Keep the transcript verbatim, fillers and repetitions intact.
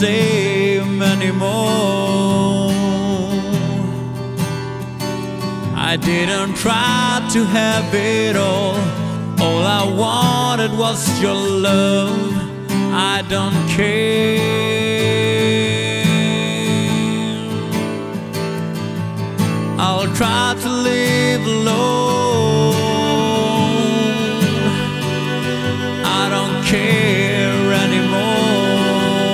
same anymore. I didn't try to have it all. All I wanted was your love. I don't care. I'll try to live alone.